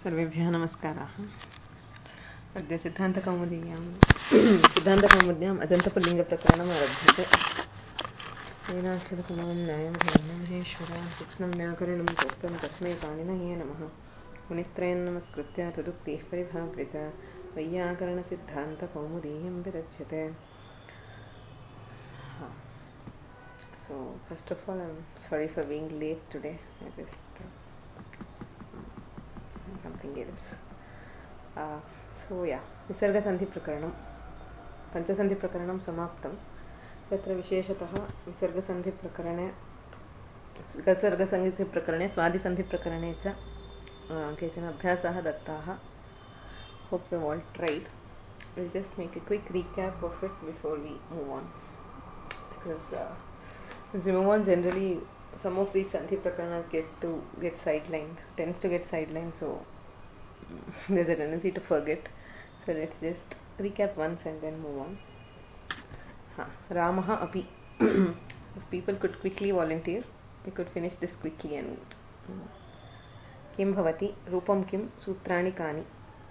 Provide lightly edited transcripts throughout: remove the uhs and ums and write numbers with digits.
सर्वेभ्यः नमस्काराः। अद्य सिद्धान्तकौमुद्याम् अजन्तपुल्लिङ्गप्रकरणम् आरभ्यते। वेदाक्षरसमं न्यायं धर्मं महेश्वरः कृत्स्नं व्याकरणं प्रोक्तं तस्मै पाणिनये नमः। मुनित्रयं नमस्कृत्य तदुक्तिः परिभाव्य च वैयाकरणसिद्धान्तकौमुदीयं विरच्यते। So first of all, I'm sorry for being late today. I just something else. विसर्गसन्धिप्रकरणं पञ्चसन्धिप्रकरणं समाप्तं। तत्र विशेषतः विसर्गसन्धिप्रकरणे स्वादिसन्धिप्रकरणे च केचन अभ्यासाः दत्ताः. Hope you all tried. We'll just make a quick recap of it before we move on, because as we move on, generally some of these sandhi prakaranas tends to get sidelined, so there's a tendency to forget. So let's just recap once and then move on. Ramaha api. If people could quickly volunteer, we could finish this quickly. And kim bhavati, rupam kim, sutrani kani.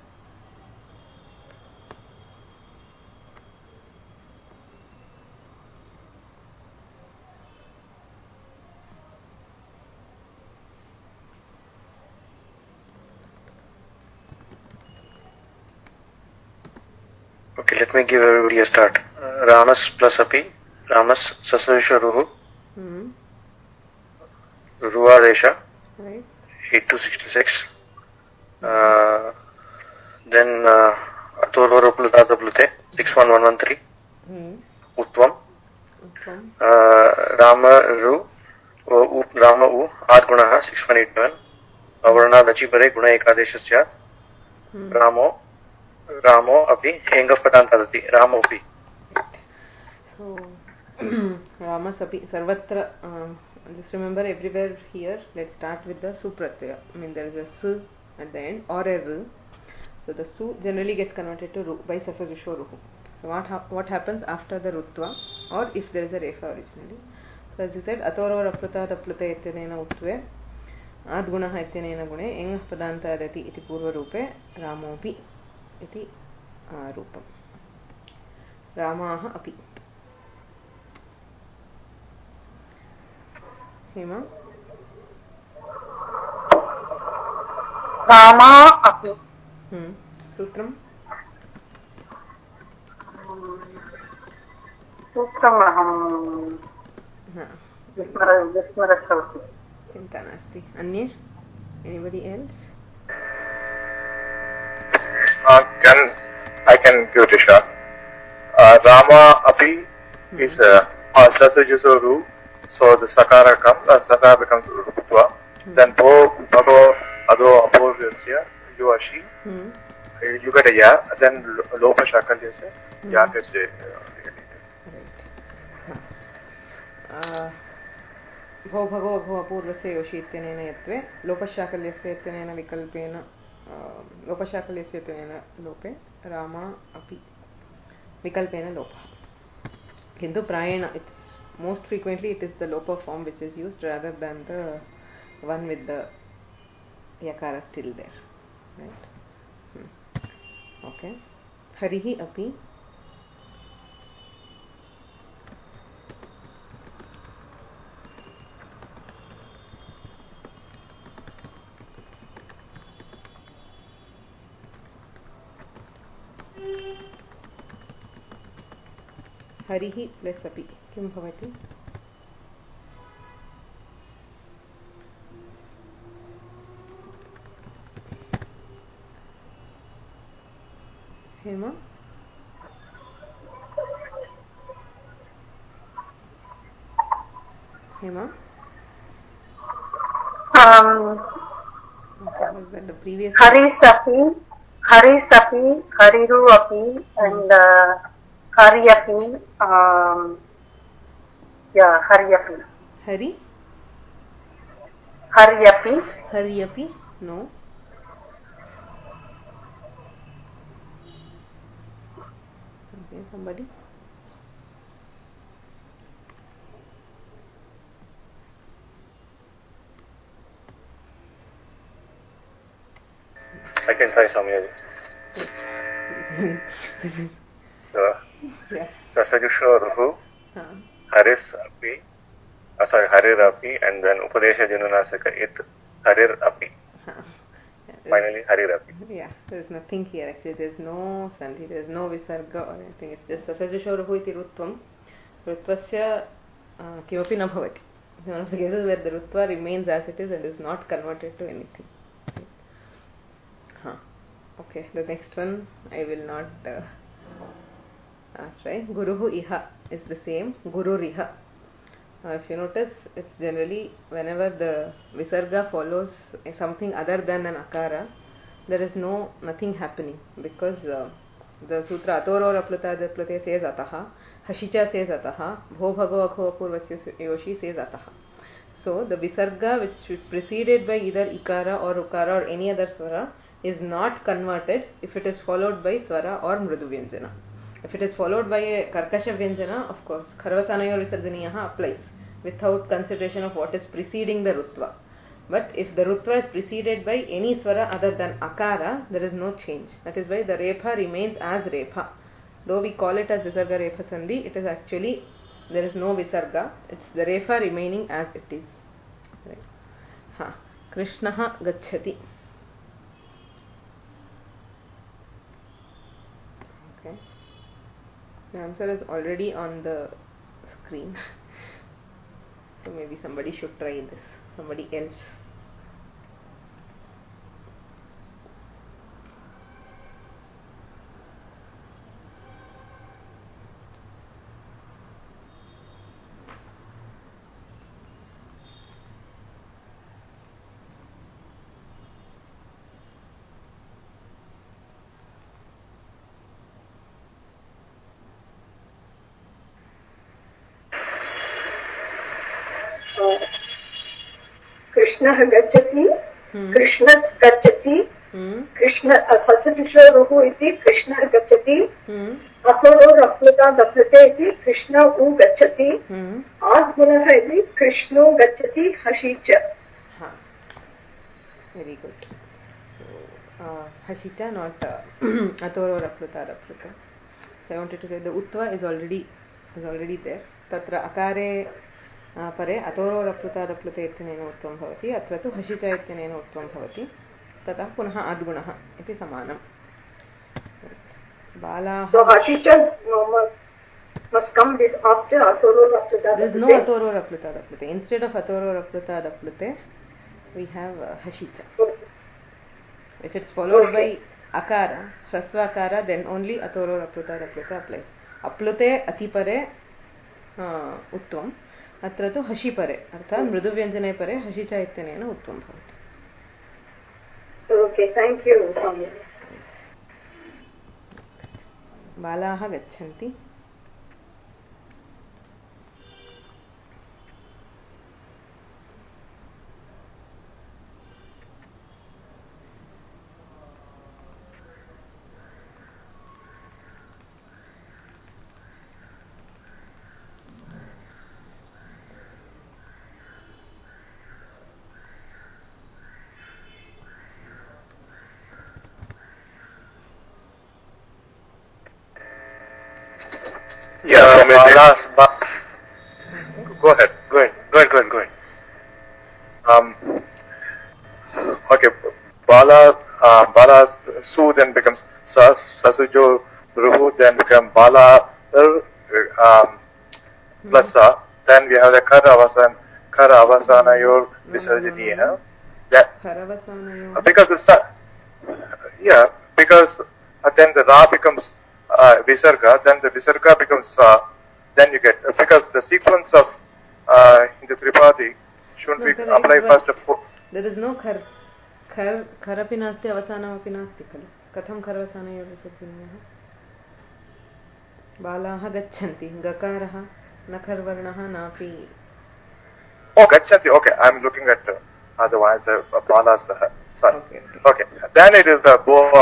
Okay, let me give everybody a start. Ramas plus api, Ramas Sasavishwaruhu, Ruadesha, Right. 8266. Then Atorvaruplutadaplute, 61113. Utvam. Rama U, Adgunaha, 6187. Avarna Dachipare, Guna Ekadeshasya. Ramo api engaf padantadati Ramo api. So Ramas api sarvatra. Just remember, everywhere here, let's start with the su pratyaya. I mean, there is a su at the end or a ru. So the su generally gets converted to ru by sasavishwaruhu. So what happens after the rutva, or if there is a refa originally? So as you said, atorva raplata tapluta ityanena utve adgunaha ityanena gune engah padantadati iti purva rupe ramopi iti रूपम. रामाः अपि. हेमा. रामा अपि. सूत्रं. सूत्रमहं विस्मरतवती. चिन्ता नास्ति. अन्ये? Anybody else? I can give it a shot. Rama api is Sasajusuru, so the Sakara comes, Sasa becomes Rupva. Then Bhavo, Ado, Apurvasya, Yuashi, you get a Ya, then Lopa Shakalyasya, Ya gets a भो भगो भो अपूर्वस्य योषि इत्यनेन यत्वे लोपशाकल्यस्य इत्यनेन विकल्पेन लोपशाकल्यस्य इत्यनेन लोपे रामा अपि विकल्पेन लोपः. किन्तु प्रायेण it's most frequently it is the lopa form which is used rather than the one with the yakara still there, right? Okay. Harihi api. हरिः प्लस् अपि किं भवति? Hema. Hema. The previous Harisapi, Hariru api, and Haryapi, Haryapi. Hari? Haryapi. Haryapi? No. Okay, somebody? I can try Samyaji. So, Yeah. Sasajusho Ruhu, Haris Api, Harir Api, and then Upadesha Janunasaka It, Harir Api. Finally, Harir Api. Yeah, there is nothing here actually. There is no sandhi, there is no visarga or anything. It's just Sasajusho Ruhu iti Rutvam. Rutvasya kimapi na bhavati. One of the cases where the Rutva remains as it is and is not converted to anything. Okay, the next one I will not try. Guruhu Iha is the same. Guru Riha. If you notice, it's generally whenever the Visarga follows something other than an Akara, there is nothing happening because the Sutra Atoro Raplute says Ataha, Hashicha says Ataha, Bho Bhago Akho Apurvasya Yoshi says Ataha. So the Visarga which is preceded by either Ikara or Ukara or any other Swara is not converted if it is followed by Swara or Mridu Vyanjana. If it is followed by a Karkasha Vyanjana, of course, Kharvasanayor Visarjaniyaha applies without consideration of what is preceding the Rutva. But if the Rutva is preceded by any Swara other than Akara, there is no change. That is why the Repha remains as Repha. Though we call it as Visarga Repha Sandhi, it is actually, there is no Visarga. It's the Repha remaining as it is. Right. Krishnaha Gacchati. Okay. The answer is already on the screen. So maybe somebody should try this. Somebody else. Krishna gacchati, Krishnas gacchati, Krishna Sasajusho Ruhu iti Krishna gacchati, Aporo Rapluta Daplate iti Krishna u gacchati, Adgunaha iti Krishno gacchati Hashicha. Very good. So, Hashicha, not Atoro Rapluta. So I wanted to say the Utva is already there. Tatra Akare परे अतोरो रप्लुता रप्लुते इत्यनेन उत्वं भवति अत्र तु हसिच इत्यनेन उत्वं भवति ततः पुनः आद्गुणः इति समानम् बालाः So Hashicha must come with after Atoro Rapluta. There is no Atoro Rapluta Raplute. Instead of Atoro Rapluta Raplute we have Hashicha. If it's followed by Akara, Hrasva Akara, then only Atoro Rapluta Raplute applies. Aplute Atipare Utvam. अत्र तु हसि परे अर्थात् मृदुव्यञ्जने परे हसिच इत्यनेन उत्वं भवति. Okay, thank you, Swami. बालाः गच्छन्ति. Yeah, go ahead. Okay, Bala Su then becomes Sasujo Ruhu, then become Bala plus Sa. Then we have the Kara Avasanayor Visarjaniya. Because because then the Ra becomes Visarga, then the Visarga becomes Sa, then you get, because the sequence of in the Tripadi shouldn't be applied first of all. There is no khar api nasti avasanam api nasti khalu. Katham kharvasanayo visarjaniyah. Balaha gacchanti, gakaraha, nakharvarnaha napi. Oh, gacchanti, okay, I'm looking at the one, Balas, sorry. Okay, then it is the Bo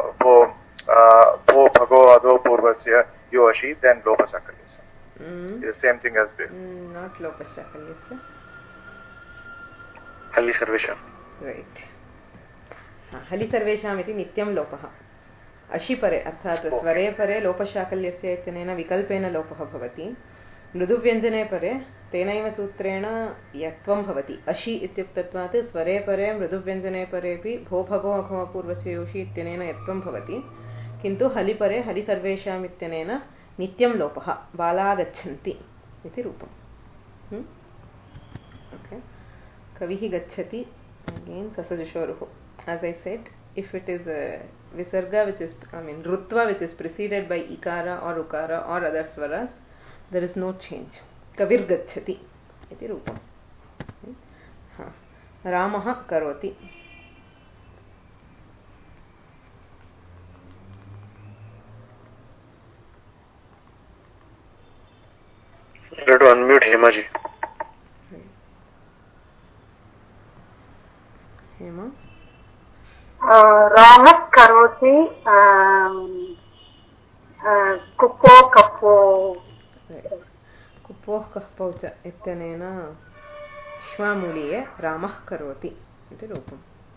Bhago Ado Purvasya Yoshi, then Lopasakalyasa. It's the same thing as this. Not Lopasakalyasa. Halli Sarvesha. Right. हलि सर्वेषाम् इति नित्यं लोपः अशि परे अर्थात् स्वरे परे लोपशाकल्यस्य इत्यनेन विकल्पेन लोपः भवति मृदुव्यञ्जने परे तेनैव सूत्रेण यत्वं भवति अशि इत्युक्तत्वात् स्वरे परे मृदुव्यञ्जने परेपि भो भगो अघो पूर्वस्य योषि इत्यनेन यत्वं भवति किन्तु हलि परे हलि सर्वेषाम् इत्यनेन नित्यं लोपः बाला गच्छन्ति इति रूपम् ओके कविः गच्छति अगेन ससजुषोरुः as I said if it is a visarga which is rutva which is preceded by ikara or ukara or other swaras there is no change kavir gacchati iti roopam ramah karoti You have to unmute Hema ji. Hema Ramah karoti kupo kapo कुपोः कः च इत्यनेन श्वामूलीये रामः करोति इति रूपम्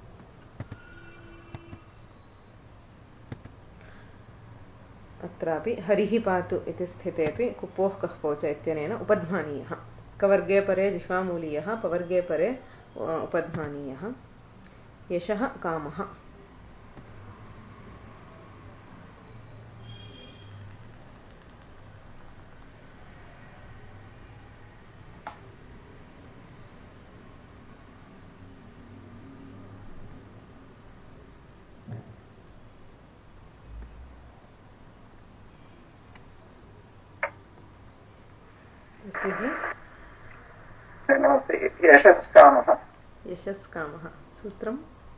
अत्रापि हरिः पातु इति स्थितेपि कुपोः कः च इत्यनेन उपध्मानीयः कवर्गे परे जिह्वामूलीयः पवर्गे परे उपध्मानीयः यशः कामः यशस्कामः सूत्रम्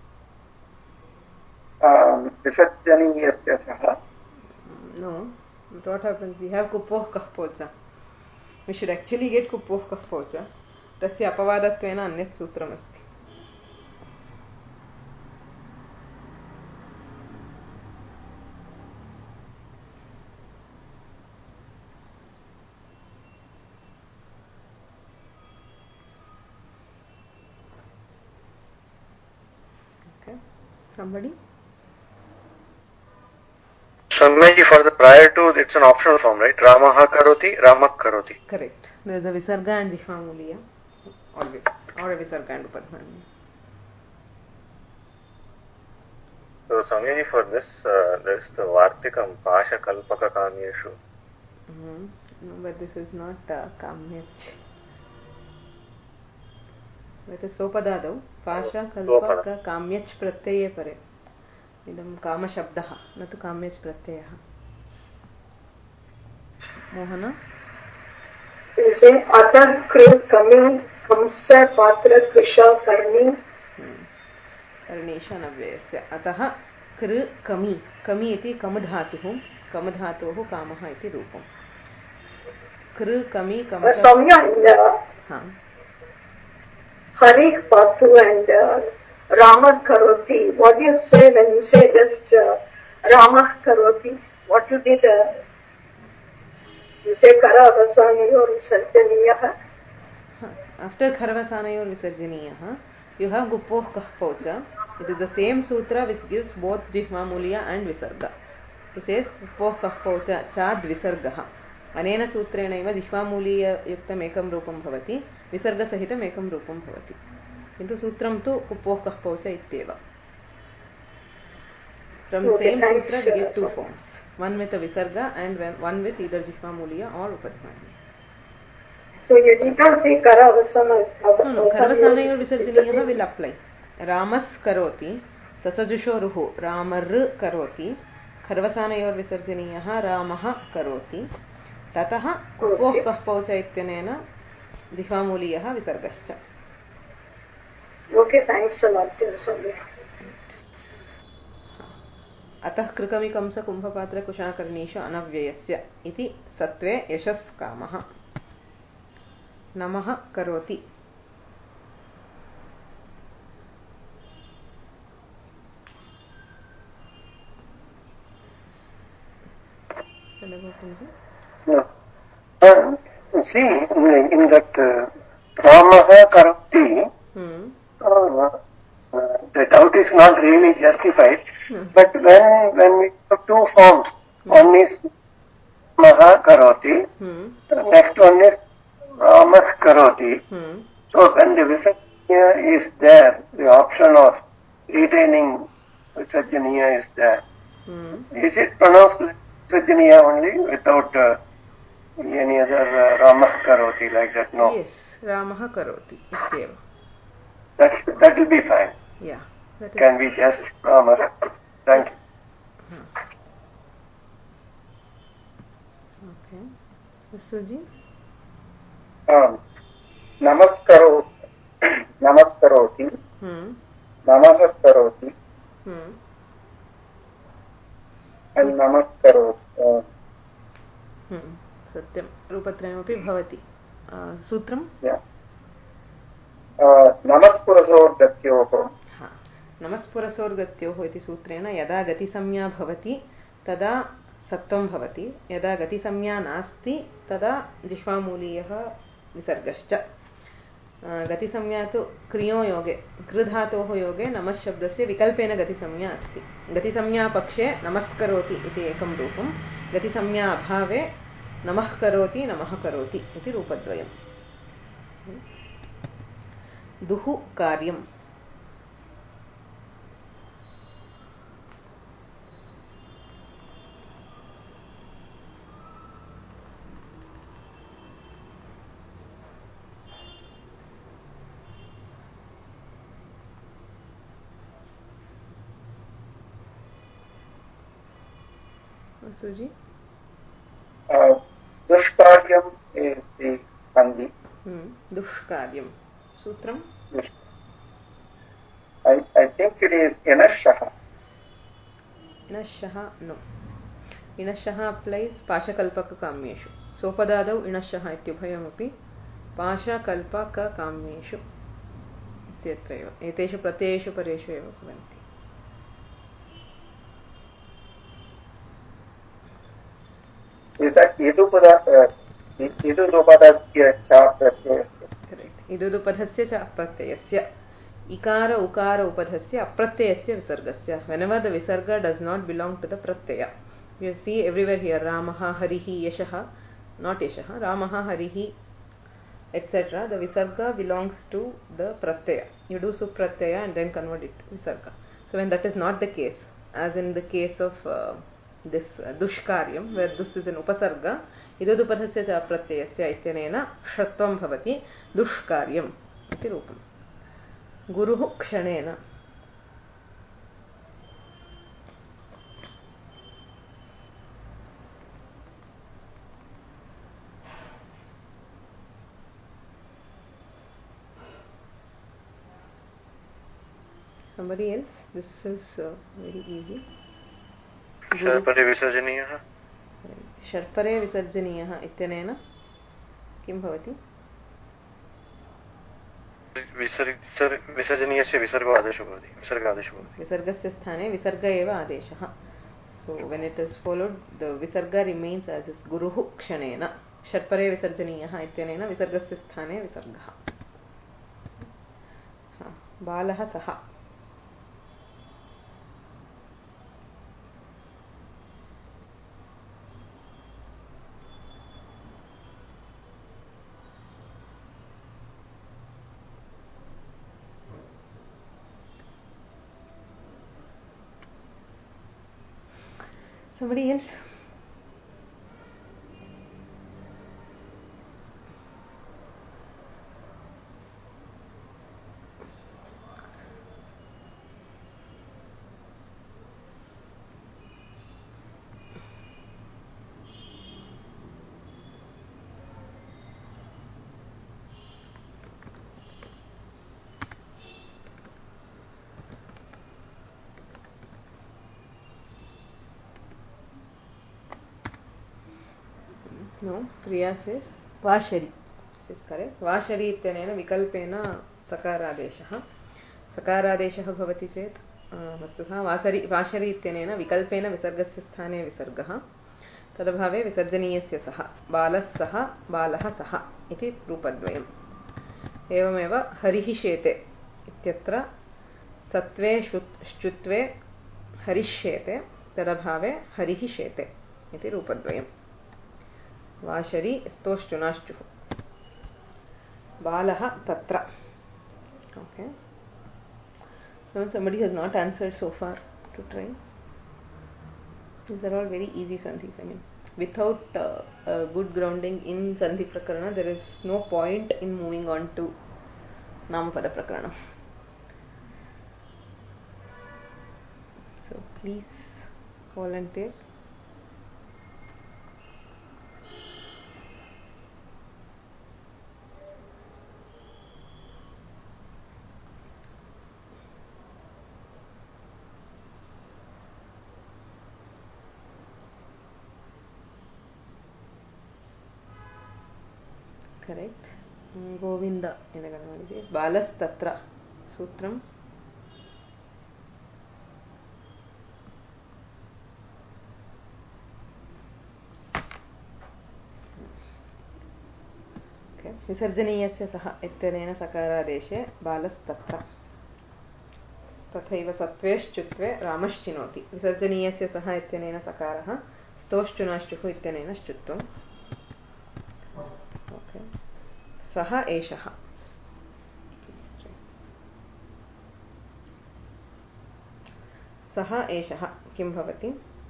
विसर्जनीयस्य सः no what happens we have kupoh kahpocha we should actually get kupoh kahpocha tasya apavadattvena anyat sutram asti somebody Shamyaji, for the prior to it's an optional form, right? Ramaha karoti, Ramak karoti. Correct. There is a visarga and jihvamuliya always, or a visarga and upadhmani. So Shamyaji, for this there is the Vartikam Pasha Kalpaka Kamyeshu. No, but this is not Kamyach. That is Sopadadau. Pasha Kalpaka Kamyach Pratyaya Pare. Idam Kama Shabdaha, not Kamyach Pratyaya. Mohana? Atar Kru Kami Kamsa Patra Krisha Karni Karnesha Navyasya. Ataha Kru Kami. Kami iti Kamadhatuhu. Kamadhatuhu Kamaha iti Rupam. Kru Kami Kamsa. Samya Hari Patu and Ramah Karoti. What do you say when you say just Ramah Karoti? What will be the... You say Karavasanayor Visarjaniyaha. After Karavasanayor Visarjaniyaha, you have Gupoh Kahpocha. It is the same sutra which gives both Jihvamuliya and Visarga. It says Gupoh Kahpocha Chad Visargaha. Anena sutrena eva Jihvamuliya yuktam ekam rupam bhavati. Visarga sahitam ekam rupam bhavati. Kintu sutram tu Gupoh Kahpocha ityeva. From the same sutra we get two forms. One with a Visarga and one with either Jihvamuliya or Upadhmani. So you did not say Karavasana. No, Karavasanayor Visarjaniyaha will apply. Ramas karoti, Sasajusho ruhu, Ramar karoti, Karavasanayor Visarjaniyaha, Ramaha karoti, Tataha Kupoh Kahpocha ityanena, Jihvamuliyaha Visargascha. Okay, thanks a lot. अतः कृकमि कंस कुंभपात्र कुशाकर्णीषु अनव्ययस्य इति सत्वे यशस्कामः नमः करोति see in that Ramaha karoti the doubt is not really justified. But when we have two forms, one is Maha Karoti, the next one is Ramah Karoti. So when the Visarjaniya is there, the option of retaining Visarjaniya is there. Is it pronounced like Visarjaniya only without any other Ramah Karoti like that? No. Yes, Ramah Karoti. That will be fine. Yeah. Can we just Ramah? Thank you. Okay. Suji? Namaskaro. Namaskaroti. Namah karoti. And Namaskaro. सत्यं रूपत्रयमपि भवति सूत्रं नमस्पुरसोर्गत्योः नमस्पुरसोर्गत्योः इति सूत्रेण यदा गतिसंज्ञा भवति तदा सत्वं भवति यदा गतिसंज्ञा नास्ति तदा जिह्वामूलीयः विसर्गश्च गतिसंज्ञा तु क्रियोयोगे कृधातोः योगे नमः शब्दस्य विकल्पेन गतिसंज्ञा अस्ति गतिसंज्ञापक्षे नमस्करोति इति एकं रूपं गतिसंज्ञा अभावे नमः करोति नमः करोति इति रूपद्वयम् दुः कार्यम् Suji? Dushkaryam is the Kandi. Dushkaryam. Sutram? I think it is Inashaha. Inashaha, no. Inashaha applies Pashakalpaka Kamyeshu. Sopadadau Inashaha ityubhayamapi Pashakalpaka Kamyeshu. Ityatraiva. Eteshu pratyeshu pareshu eva bhavanti. Is that Idupadasya cha pratyayasya? Correct. Idupadasya cha pratyayasya. Ikara ukara upadasya apratyayasya visargasya. Whenever the visarga does not belong to the pratyaya. You see everywhere here Ramaha, Harihi, Yashaha, not Yashaha, Ramaha, Harihi, etc. The visarga belongs to the pratyaya. You do supratyaya and then convert it to visarga. So when that is not the case, as in the case of this dushkaryam, where dus is an upasarga, idudupadasya cha pratyayasya ityanena shatvam bhavati dushkaryam iti rupam. Guruhu kshanena. Somebody else? This is very easy. शर्परे विसर्जनीयः शर्परे विसर्जनीयः इत्यनेन किं भवति विसर्जनीयस्य विसर्गो आदेशो भवति विसर्गस्य स्थाने विसर्ग एव आदेशः so when it is followed the visarga remains as is guruhu kshanena शर्परे विसर्जनीयः इत्यनेन विसर्गस्य स्थाने विसर्गः बालः सः Somebody else? No, Priya says Vashari. This is correct. Vashari ityanena vikalpena sakaradeshah. Sakaradeshah bhavati chet vastutha Vashari ityanena vikalpena visargasya sthane visargah. Tadabhave visarjaniyasya saha. Balas saha, balah saha. Iti rupadvayam. Evameva harihi shete ityatra सत्वे श्चुत्वे हरिष्येते तदभावे हरिः शेते इति रूपद्वयम् washery स्तोश्चुनाश्चुः बालः तत्र okay so somebody has not answered so far to try. These are all very easy sandhis. I mean without a good grounding in sandhi prakarana there is no point in moving on to namapada prakarana. So please volunteer. Correct. Govinda enagana madide balas tatra sutram okay विसर्जनीयस्य सः इत्यनेन सकारादेशे बालस्तत्र तथैव सत्त्वेश्चुत्वे रामश्चिनोति विसर्जनीयस्य सः इत्यनेन सकारः स्तोश्चुनाश्चुः इत्यनेन श्चुत्वम् okay सः एषः सः एषः किं भवति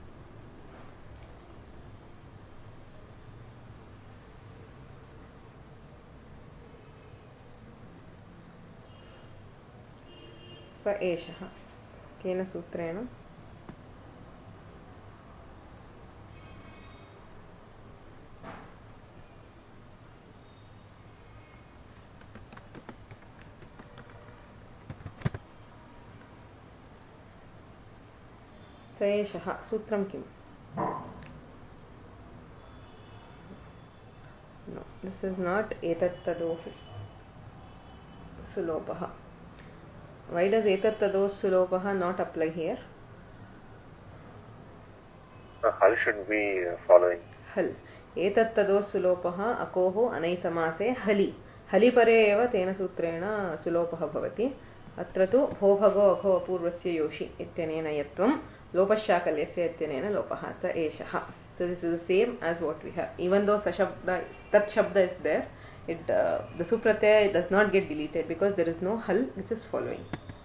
स एषः केन सूत्रेण स एषः सूत्रं किम् no this is not etat tadoh sulopah. Why does etat tadoh sulopah not apply here? Hal should be following. Hal etat tadoh sulopah akoho anai samase hali हलि परे एव तेन सूत्रेण सुलोपः भवति अत्र तु भो भगो अघो अपूर्वस्य योषि इत्यनेन यत्वं लोपशाकल्यस्य इत्यनेन लोपः स एषः. So this is the same as what we have. Even though tat shabda is there, the supratyaya does not get deleted because there is no hal which is following.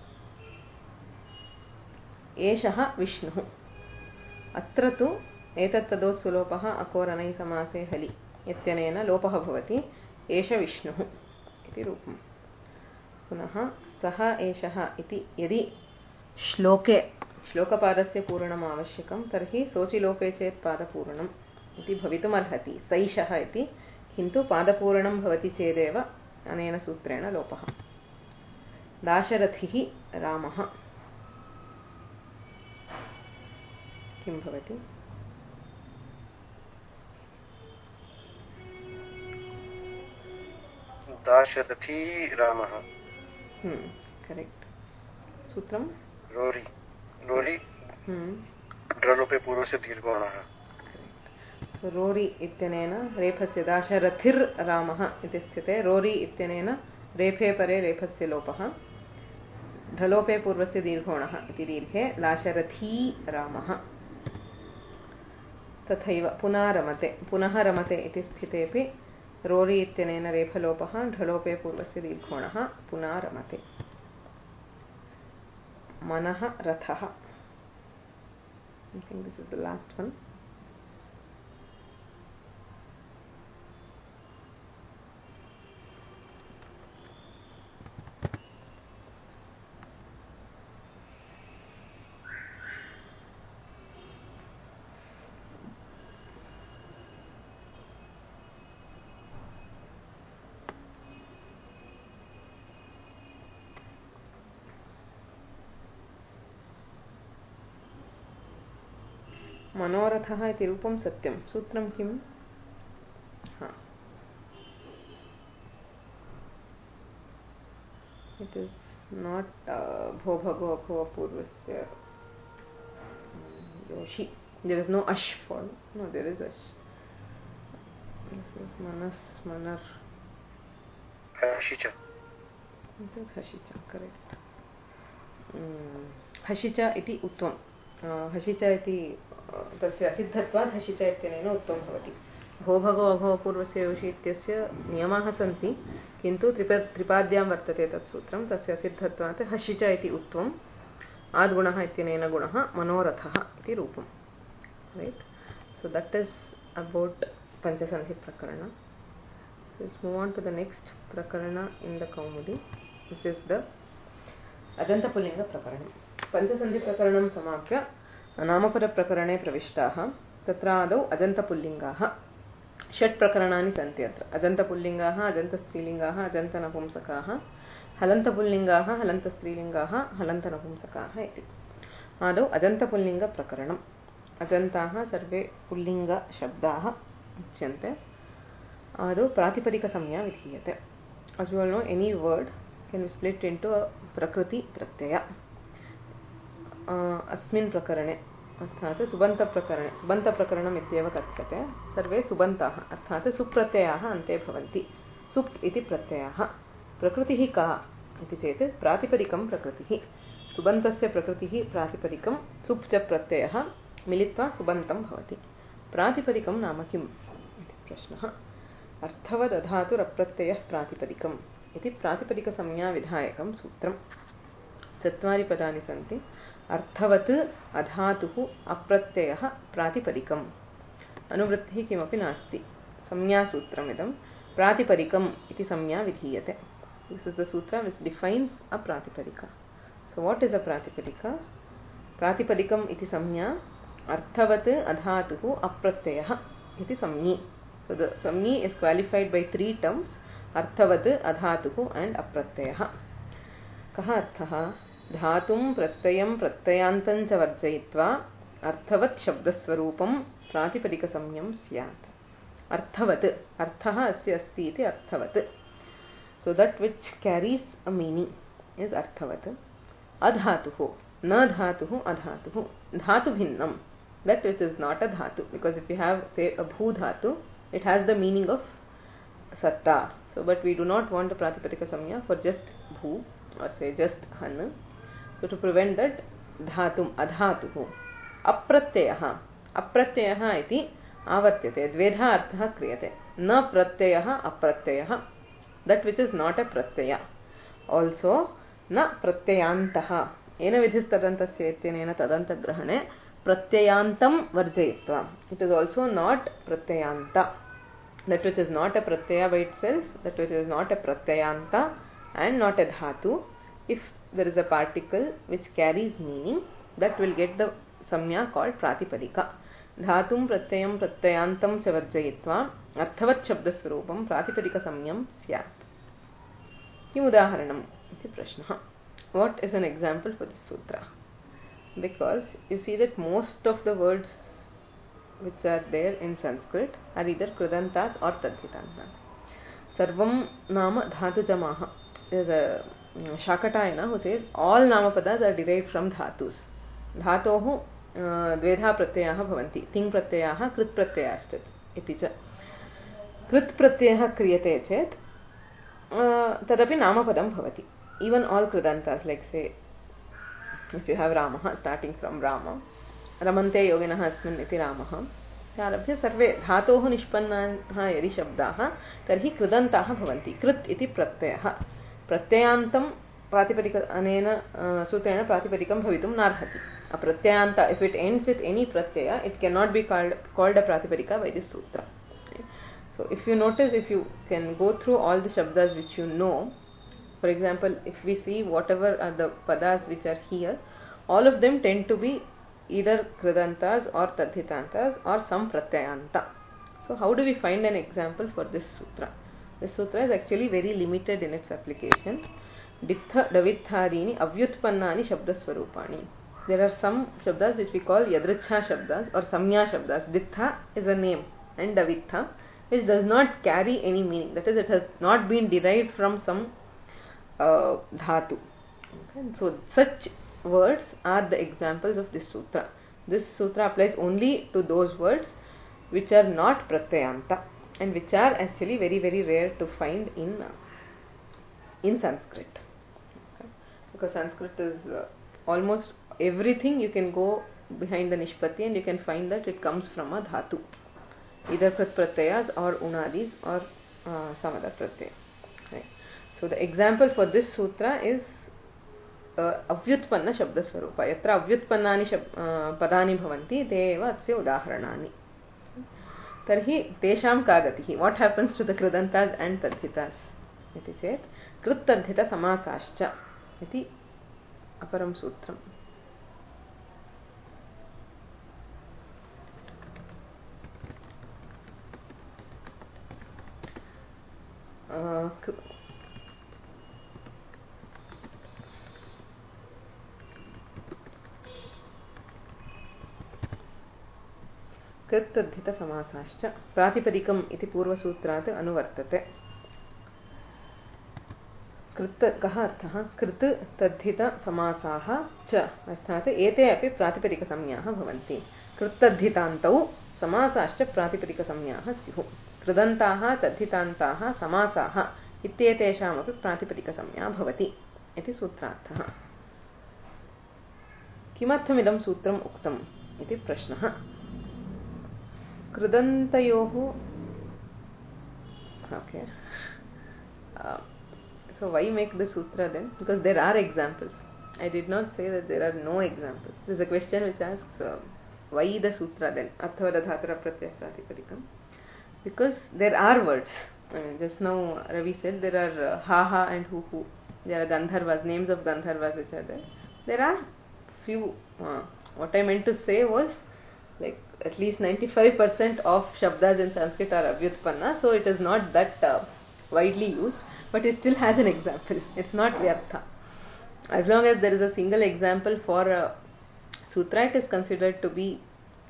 एषः विष्णुः अत्र तु एतत् तदो सुलोपः अकोरनै समासे हलि इत्यनेन लोपः भवति एष विष्णुः इति रूपम्. पुनः सः एषः इति यदि श्लोकपादस्य पूरणम् आवश्यकं तर्हि सोचिलोपे चेत् पादपूरणम् इति भवितुमर्हति सैषः इति. किन्तु पादपूरणं भवति चेदेव अनेन सूत्रेण लोपः. दाशरथिः रामः किं भवति? दाशरथी रामः. करेक्ट. सूत्रं रोरी रोरी ड्रलोपे पूर्वस्य दीर्घोणः. रोरी इत्यनेन रेफस्य दाशरथिर् रामः इति स्थिते रोरी इत्यनेन रेफे परे रेफस्य लोपः ढलोपे पूर्वस्य दीर्घोणः इति दीर्घे दाशरथी रामः. तथैव पुनः रमते इति स्थितेपि रोरी इत्यनेन रेफलोपः ढलोपे पूर्वस्य दीर्घोणः पुनः रमते. मनः रथः. I think this is the last one. मनोरथः इति रूपं सत्यं. सूत्रं किम्? It is not bho bhago akho apurvasya yoshi. There is no ash form. No, there is ash. This is manas, manar. Hashicha. This is hashicha, correct. हसिच इति उत्तमं हसिच इति तस्य असिद्धत्वात् हसिच इत्यनेन उत्तमं भवति भो भगो अघो पूर्वस्य योषि इत्यस्य नियमाः सन्ति किन्तु त्रिपाद्यां वर्तते तत् सूत्रं तस्य असिद्धत्वात् हसिच इति उत्तमम् आद्गुणः इत्यनेन गुणः मनोरथः इति रूपं right so that is about पंचसन्धि प्रकरण let's move on to the next prakarana in the Kaumudi which is the Ajanta Pullinga Prakaranam पंचसन्धि प्रकरणं समाप्य नामपद प्रकरणे प्रविष्टाः तत्र आदौ अजन्त पुल्लिङ्गाः षट् प्रकरणानि सन्ति अत्र अजन्त पुल्लिङ्गाः अजन्त स्त्रीलिङ्गाः अजन्त नपुंसकाः हलन्त पुल्लिङ्गाः हलन्त स्त्रीलिङ्गाः हलन्त नपुंसकाः इति आदौ अजन्त पुल्लिङ्ग प्रकरणम् अजन्ताः सर्वे पुल्लिङ्ग शब्दाः उच्यन्ते आदौ प्रातिपदिक संज्ञा विधीयते as you all know any word can be split into a prakriti pratyaya अस्मिन् प्रकरणे अर्थात् सुबन्त प्रकरणे सुबन्त प्रकरणम् इत्येव कथ्यते सर्वे सुबन्ताः अर्थात् सुप्रत्ययाः अन्ते भवन्ति सुप् इति प्रत्ययः प्रकृतिः का इति चेत् प्रातिपदिकं प्रकृतिः सुबन्तस्य प्रकृतिः प्रातिपदिकं सुप् च प्रत्ययः मिलित्वा सुबन्तं भवति प्रातिपदिकं नाम किम् इति प्रश्नः अर्थवद् अधातुरप्रत्ययः प्रातिपदिकम् इति प्रातिपदिकसंज्ञाविधायकं सूत्रम् चत्वारि पदानि सन्ति अर्थवत् अधातुः अप्रत्ययः प्रातिपदिकम् अनुवृत्तिः किमपि नास्ति संज्ञासूत्रमिदं प्रातिपदिकम् इति संज्ञा विधीयते दिस् इस् द सूत्र विच डिफाइन्स अ प्रातिपदिका सो व्हाट इज अ प्रातिपदिका प्रातिपदिकम् इति संज्ञा अर्थवत् अधातुः अप्रत्ययः इति संज्ञी सो द संज्ञी is qualified by three terms अर्थवत् अधातुः एंड अप्रत्ययः कः अर्थः धातुं प्रत्ययं प्रत्ययान्तं च वर्जयित्वा अर्थवत् शब्दस्वरूपं प्रातिपदिकसंज्ञं स्यात् अर्थवत् अर्थः अस्य अस्ति इति अर्थवत् so that which carries a meaning is अर्थवत् अधातुः न धातुः अधातुः धातु भिन्नं that which is not a धातु because if you have say a भू धातु it has the meaning of सत्ता so but we do not want a pratipadika samya for just bhu or say just han so to prevent that dhatum adhatuh apratyayah iti avartyate dvedha arthah kriyate na pratyayah apratyayah that which is not a pratyaya also na pratyayantah ena vidhistadantasya ityenena tadantagrahane pratyayantam varjayitva it is also not pratyayanta that which is not a pratyaya by itself, that which is not a pratyayanta and not a dhatu, if there is a particle which carries meaning, that will get the samnya called pratipadika. Dhatum pratyayam pratyayantam cha varjayitva arthavat shabdasvarupam pratipadika samyam syat. Kim udaharanam iti prashna. What is an example for this sutra? Because you see that most of the words which are there in Sanskrit are either kridantas or tadhitantas. Sarvam nama dhatujamaha. There is a Shakatayana who says all namapadas are derived from dhatus. Dhatohu dvedha pratyayah bhavanti. Ting pratyayah krit pratyayashch iti cha. Krit pratyayah kriyate chet tadapi namapadam bhavati. Even all kridantas, like say if you have Ramah starting from Rama, रमन्ते योगिनः अस्मिन् इति रामः आरभ्य सर्वे धातोः निष्पन्नाः यदि शब्दाः तर्हि कृदन्ताः भवन्ति कृत् इति प्रत्ययः प्रत्ययान्तं प्रातिपदिक अनेन सूत्रेण प्रातिपदिकं भवितुं नार्हति अप्रत्ययान्त if it ends with any pratyaya it cannot be called a pratipadika by this sutra. So if you notice, if you can go through all the shabdas which you know, for example if we see whatever are the padas which are here, all of them tend to be either kridantas or tadhitantas or some pratyayanta. So how do we find an example for this sutra? This sutra is actually very limited in its application. Dittha davithadini avyutpannani shabdasvarupani. There are some shabdas which we call yadrichha shabdas or samnya shabdas. Dittha is a name and davitha which does not carry any meaning, that is it has not been derived from some dhatu. Okay? So such words are the examples of this sutra. This sutra applies only to those words which are not pratyayanta and which are actually very very rare to find in Sanskrit. Okay? Because Sanskrit is almost everything you can go behind the nishpati and you can find that it comes from a dhatu, either krit pratyayas or unadis or samada pratyaya. Right. So the example for this sutra is avyutpanna shabda swarupa. Yatra avyutpannani padani bhavanti te eva asya udaharanani. Tarhi tesham ka gatihi. What happens to the kridantas and tadhitas? Iti chet krit tadhita samasascha iti aparam sutram. कृत तद्धित समासाश्च प्रातिपदिकम् इति पूर्वसूत्रात् अनुवर्तते. कृत कः अर्थः? कृत तद्धित समासाः च अर्थात् एते अपि प्रातिपदिकसंज्ञाः भवन्ति. कृत्तद्धितान्तौ समासाश्च प्रातिपदिकसंज्ञाः स्युः. कृदन्ताः तद्धितान्ताः समासाः इत्येतेषामपि प्रातिपदिकसंज्ञा भवति इति सूत्रार्थः. किमर्थमिदं सूत्रम् उक्तम् इति प्रश्नः. कृदन्तयोः okay. So why make the sutra then? Because there are examples. I did not say that there are no examples. There is a question which asks why the sutra then? Arthavada dhatara pratyaya pratipadikam. Because there are words. I mean, just now Ravi said there are ha ha and hu hu. There are Gandharvas, names of Gandharvas which are there. There are few. What I meant to say was like at least 95% of shabdas in Sanskrit are avyutpanna, so it is not that widely used, but it still has an example. It's not vyartha. As long as there is a single example for a sutra, it is considered to be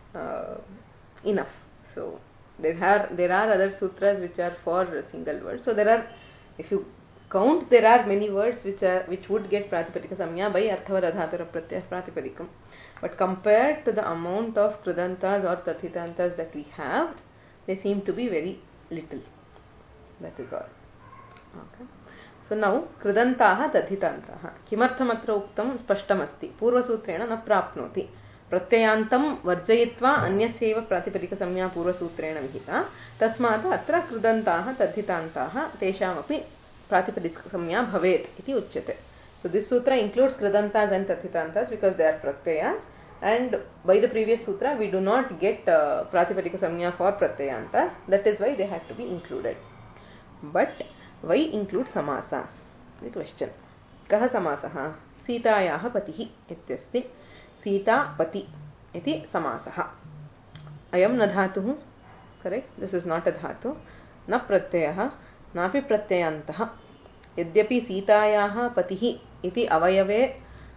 enough. So there are other sutras which are for a single word. So there are, if you count, there are many words which would get pratipadika samya by arthavada dhatara pratyaya pratipadikam. But compared to the amount of kridantas or tadhitantas that we have, they seem to be very little. That is all. Okay. So now, kridantaha tadhitantaha. Kimarthamatra uktam spashtam asti. Purvasutrena na prapnoti. Pratyayantam varjayitva anyasyeva pratipadika samya purvasutrena vihita. Tasmata atra kridantaha tadhitantaha teshamapi pratipadika samya bhavet iti uchyate. So this sutra includes kridantas and tadhitantas because they are pratyayas, and by the previous sutra we do not get pratipadika samya for pratyayantas. That is why they have to be included. But why include samasas? The question. Kaha samasaha? Sitayaha patihi ityasti. Sita pati iti samasaha. Ayam na dhatuh. Correct? This is not a dhatu. Na pratyayaha napi pratyayantaha. Yadyapi sitayaha patihi iti avayave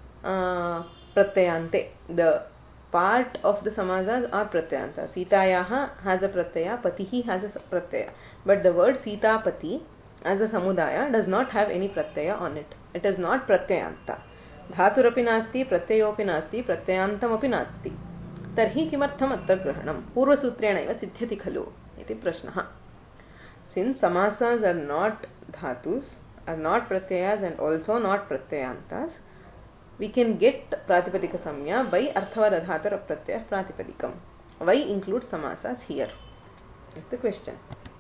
pratyayante. The part of the samasas are pratyayanta. Sitayaha has a pratyaya, patihi has a pratyaya. But the word Sita pati as a samudaya does not have any pratyaya on it. It is not pratyayanta. Dhaturapi nasti, pratyayopi nasti, pratyayantam api nasti. Tarhi kimartham atra grahanam. Purvasutrena eva siddhyati khalu iti prashnaha. Since samasas are not dhatus, are not pratyayas and also not pratyayantas, we can get pratipadika samya by arthavada dhatara pratyaya pratipadikam. Why include samasas here? Is the question.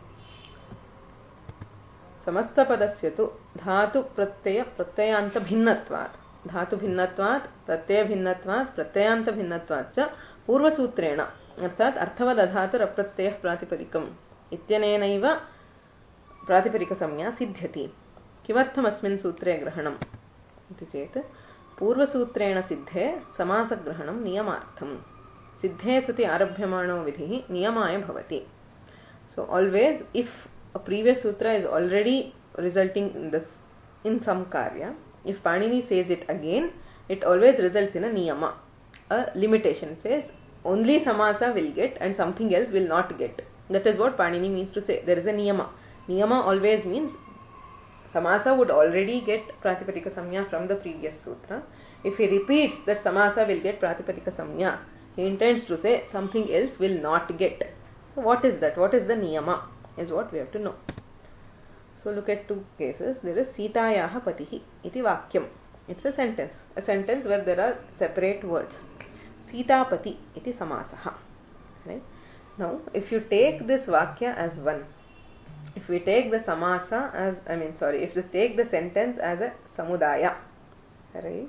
Samasta padasya tu dhatu pratyaya pratyayanta bhinnatvat. Dhatu bhinnatvat, pratyaya bhinnatvat, pratyayanta bhinnatvat cha purvasutrena arthat arthavada dhatara pratyaya pratipadikam ityanenaiva pratipadika samya siddhyati. किमर्थम अस्मिन् सूत्रे ग्रहणम् इति चेत् पूर्वसूत्रेण सिद्धे समासग्रहणं नियमार्थम्. सिद्धे सति आरभ्यमाणो विधिः नियमाय भवति. So always if a previous sutra is already resulting in some karya, if Panini says it again, it always results in a niyama, a limitation. Says only samasa will get and something else will not get. That is what Panini means to say. There is a niyama. Niyama always means samasa would already get pratipadika samya from the previous sutra. If he repeats that samasa will get pratipadika samya, he intends to say something else will not get. So what is that? What is the niyama? Is what we have to know. So look at two cases. There is Sitayaha patihi iti vakyam. It's a sentence where there are separate words. Sitapati iti samasaha. Right? Now, if you take this vakya as one, if we take the samasa as, if we take the sentence as a samudaya, right?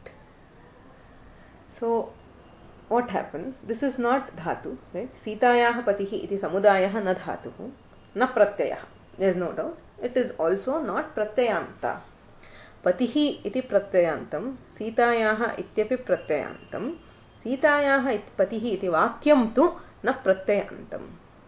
So, what happens? This is not dhatu, right? Sitayah patihi iti samudayah na dhatuhu, na pratyayah. There is no doubt. It is also not pratyayanta. Patihi iti pratyayantam, Sitayah ityapi pratyayantam, Sitayah patihi iti vakyam tu na pratyayantam.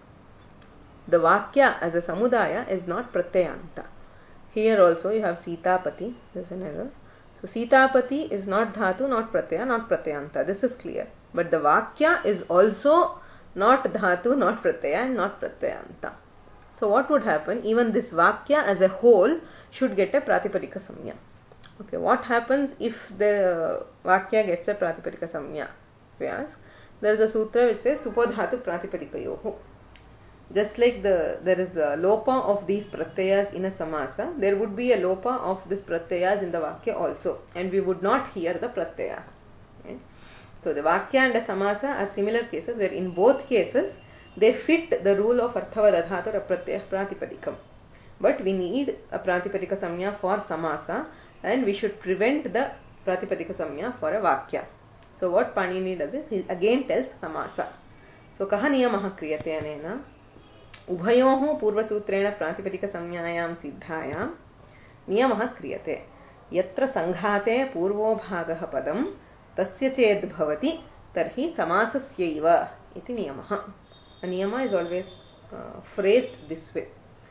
The vakya as a samudaya is not pratyayanta. Here also you have Sitapati. There is an error. So Sitapati is not dhatu, not pratyaya, not pratyayanta. This is clear. But the vakya is also not dhatu, not pratyaya, and not pratyayanta. So what would happen? Even this vakya as a whole should get a pratipadika samya. Okay, what happens if the vakya gets a pratipadika samya? We ask. There is a sutra which says supodhatu pratipadikayoho. Just like there is a lopa of these pratyayas in a samasa, there would be a lopa of this pratyayas in the vakya also, and we would not hear the pratyayas. Right? So the vakya and the samasa are similar cases where in both cases they fit the rule of arthavadadhatu or pratyaya pratipadikam. But we need a pratipadika samya for samasa, and we should prevent the pratipadika samya for a vakya. So what Panini does is, he again tells samasa. So kaha niyamaha kriyate anena? Ubhayoh purvasutrena pratipadika samyayam siddhayam niyamah kriyate. Yatra sanghate purvo bhagah padam tasya ched bhavati tarhi samasasyaiva iti niyamah. A niyama is always phrased this way.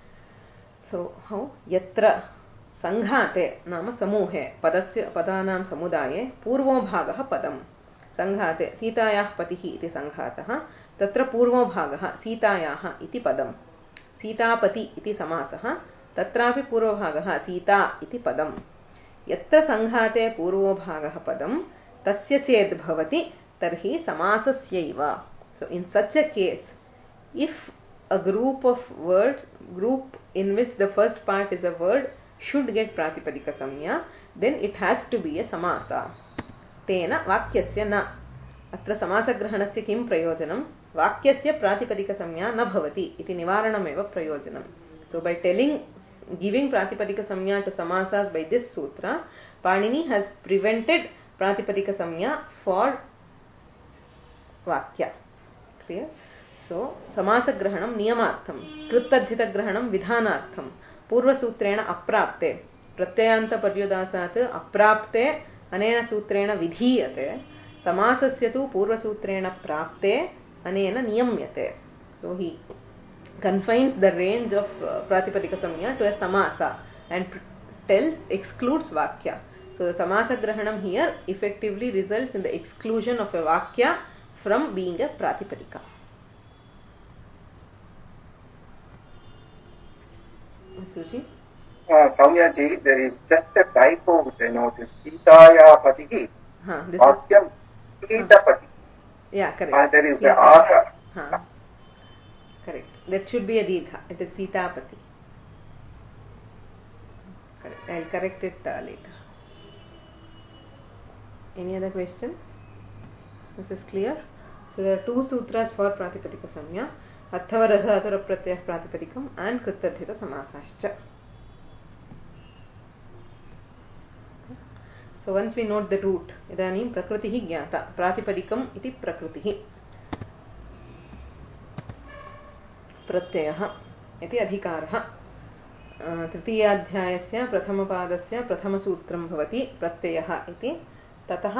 So how? Yatra sanghate nama samuhe padanam samudaye purvo bhagah padam. Sanghate Sitayah patihi iti sanghatah tatra purvo bhagah Sitayah iti padam. Sitapati iti samasah tatrapi purvo bhagah Sita iti padam. Yatra sanghate purvo bhagah padam tasya ched bhavati tarhi samasasyaiva. So in such a case, if a group of words, group in which the first part is a word, should get pratipadika samya, then it has to be a samasa. Tena vakyasya na. Atra samasa grahanasya kim prayojanam? Vakyasya pratipadika samya na bhavati iti nivaranam eva prayojanam. So by giving pratipadika samya to samasas by this sutra, Panini has prevented pratipadika samya for vakya. Clear? So samasa grahanam niyamartham, krutadhita grahanam vidhanartham, purva sutrena aprapte, pratyayanta paryodasat aprapte anena sutrena vidhiyate, samasasya tu purva sutrena prapte anena niyamyate. So he confines the range of pratipadika samya to a samasa and excludes vakya. So the samasa grahanam here effectively results in the exclusion of a vakya from being a pratipadika. Suji? Soumyaji, there is just a typo which I noticed. Sitaya patihi. Vakyam Sita pati. Yeah, correct. There is a aga. Correct. That should be a digha. It is Sitapati. Correct. I will correct it later. Any other questions? This is clear. So there are two sutras for pratipadika samya. Arthavadadhatura pratyaya pratipadikam and kritadhita samasascha. So once we note the root, idanim prakritihi jnata, pratipadikam iti prakritihi, pratyayah iti adhikarah. तृतीयाध्यायस्य प्रथमपादस्य प्रथमसूत्रं भवति प्रत्ययः इति, ततः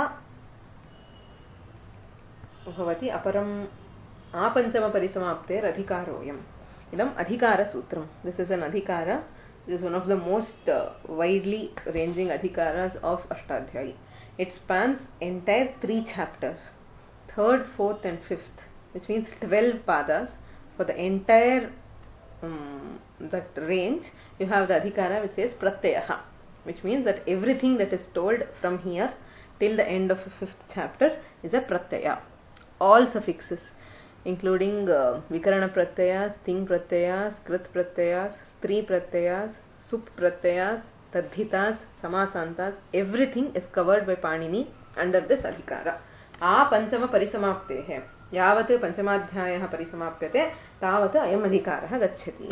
भवति अपरम् आपञ्चमपरिसमाप्तेर् अधिकारोऽयम्. इदम् अधिकारसूत्रम्. This is an adhikara. This is one of the most widely ranging adhikaras of Ashtadhyayi. It spans entire 3 chapters, 3rd, 4th and 5th, which means 12 padas. For the entire that range, you have the adhikara which says pratyayah, which means that everything that is told from here till the end of the 5th chapter is a pratyaya. All suffixes, including vikarana pratyayas, ting pratyayas, krit pratyayas, stri pratyayas, sup pratyayas, tadhitas, samasantas, everything is covered by Panini under this adhikara. A panchama parisamaptehe. Yavat panchamadhyayah parisamapyate tavat ayam adhikarah gacchati.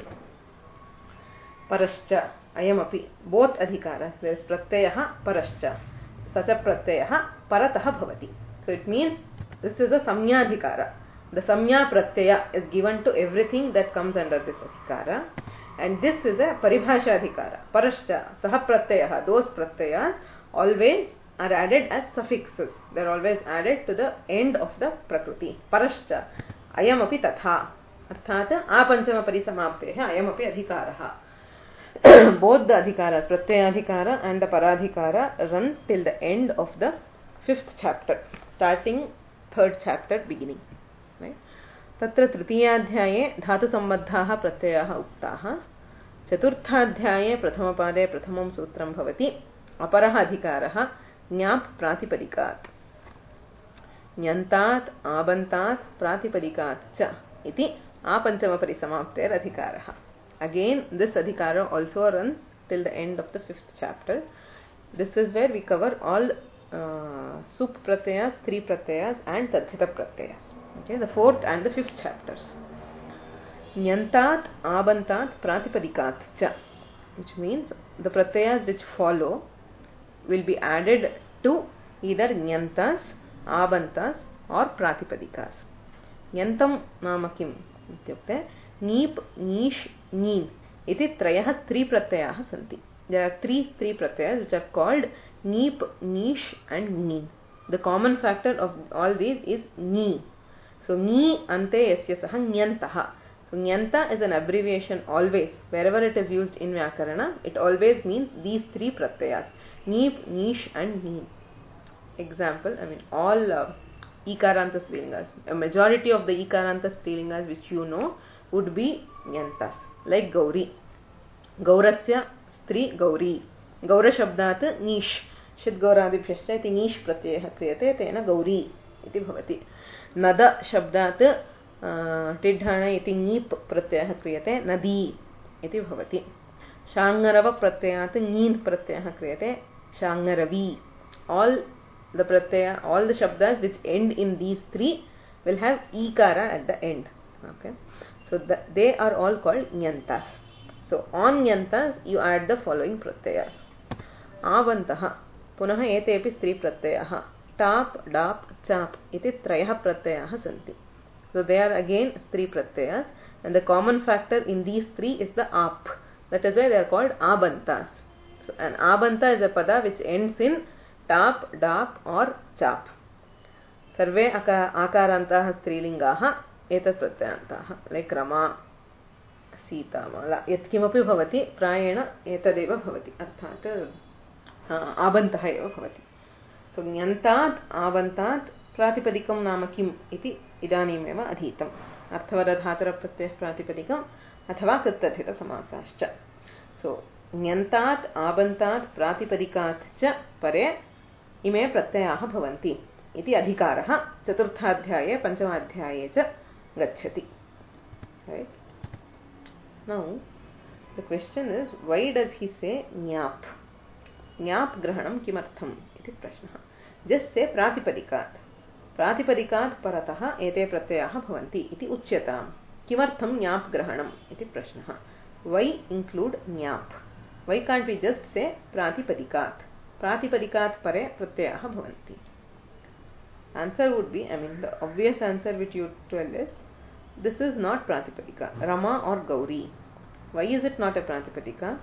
Parascha ayamapi. Both adhikaras. There is pratyayah parascha. Sacha pratyayah paratah bhavati. So it means this is a samnya adhikara. The samnya pratyaya is given to everything that comes under this adhikara. And this is a paribhasha adhikara. Parascha, saha pratyayah. Those pratyayas always are added as suffixes. They are always added to the end of the prakriti. Parascha ayamapi tatha. Arthat apanchama parisamaptehe ayamapi adhikaraha. Both the adhikaras, pratyayadhikara and the paradhikara, run till the end of the 5th chapter, starting 3rd chapter beginning. Right? Tatra tritiyadhyaye dhatu sambadhaah pratyayah uktaah. Chaturthadhyaye prathamapade prathamam sutram bhavati. Aparah adhikarah nyap pratipadikaat. Nyantat abantat pratipadikat cha iti apanchama parisamapter adhikarah. Again, this adhikara also runs till the end of the 5th chapter. This is where we cover all sup pratyayas, three pratyayas and tadhita pratyayas. Okay, the 4th and the 5th chapters. Nyantat abantat pratipadikat cha, which means the pratyayas which follow will be added to either nyantas, abantas or pratipadikas. Nyantam nama kim ityukte neep, nish, neen iti trayah three pratyayah santi. There are three pratyayas which are called neep, nish and neen. The common factor of all these is ni. So ni ante yasya saha nyantaha. So nyanta is an abbreviation always. Wherever it is used in Vyakarana, it always means these three pratyayas. Neep, nish and neen. Example, all ikaranta strilingas. A majority of the ikaranta strilingas which you know would be nyantas. Like Gauri. Gaurasya stri Gauri. Gaura shabdat nish. Shid Gauradibhyascha iti nish pratyayah kriyate tena Gauri iti bhavati. Nada shabdat tidhana iti neep pratyayah kriyate nadi iti bhavati. Shangarava pratyayat neen pratyayah kriyate shangaravi. All the pratyaya, all the shabdas which end in these three will have ikara at the end. Okay, so they are all called nyantas. So on nyantas you add the following pratyayas. Avantaha punah etepi stri pratyayah tap, dap, chap iti trayah pratyayah santi. So they are again three pratyayas, and the common factor in these three is the ap. That is why they are called abantas. So an abanta is a pada which ends in tap, dap or chap. Sarve akarantaah strilingaah etat pratyayantah, like Rama, Sita, Mala, yatkimapi bhavati prayena etadeva bhavati. Arthat abantah eva bhavati. So nyantat, abantat, pratipadikam nama kim iti idanimeva adhitam. Arthavadadhatara pratyayah pratipadikam athava krittadhita samasascha. So nyantat, abantat, pratipadikat cha pare ime pratyayah bhavanti iti adhikarah chaturthadhyaye panchamadhyaye cha gacchati. Right? Now the question is, why does he say nyap? Nyap grahanam kimartham iti prashnah. Just say pratipadikat. Pratipadikat paratah ete pratyayah bhavanti iti uchyatam. Kimartham nyap grahanam iti prashnah. Why include nyap? Why can't we just say pratipadikat? Pratipadikat pare pratyayah bhavanti. Answer would be, the obvious answer which you tell is, this is not pratipadika. Rama or Gauri. Why is it not a pratipadika?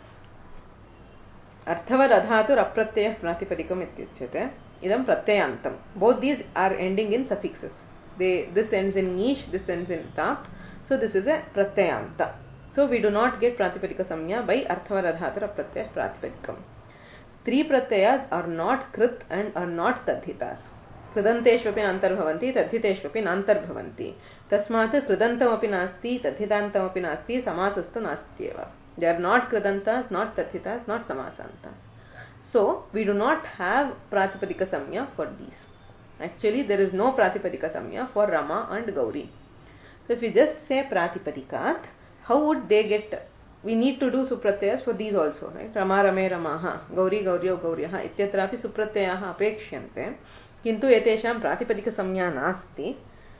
Arthavad adhatur apratyayah pratipadikam ityuchyate. Idam pratyayantam. Both these are ending in suffixes. This ends in nish, this ends in tap. So this is a pratyayanta. So we do not get pratipadika samnya by arthavad adhatur apratyayah pratipadikam. Three pratyayas are not krit and are not tadhitas. Kridanteshvapi antarbhavanti, tadhiteshvapi nantarbhavanti. Tasmat kridantamapi nasti, tadhitantamapi nasti, samasastu nastyeva. They are not kridantas, not tadhitas, not samasantas. So we do not have pratipadika samya for these. Actually there is no pratipadika samya for Rama and Gauri. So if we just say pratipadikat, how would they get we need to do supratyayas for these also, right? Rama Rame Ramaha, Gauri Gauryo Gauryaha ityatrapi supratyayah apekshante, kintu etesham pratipadika samnya nasti,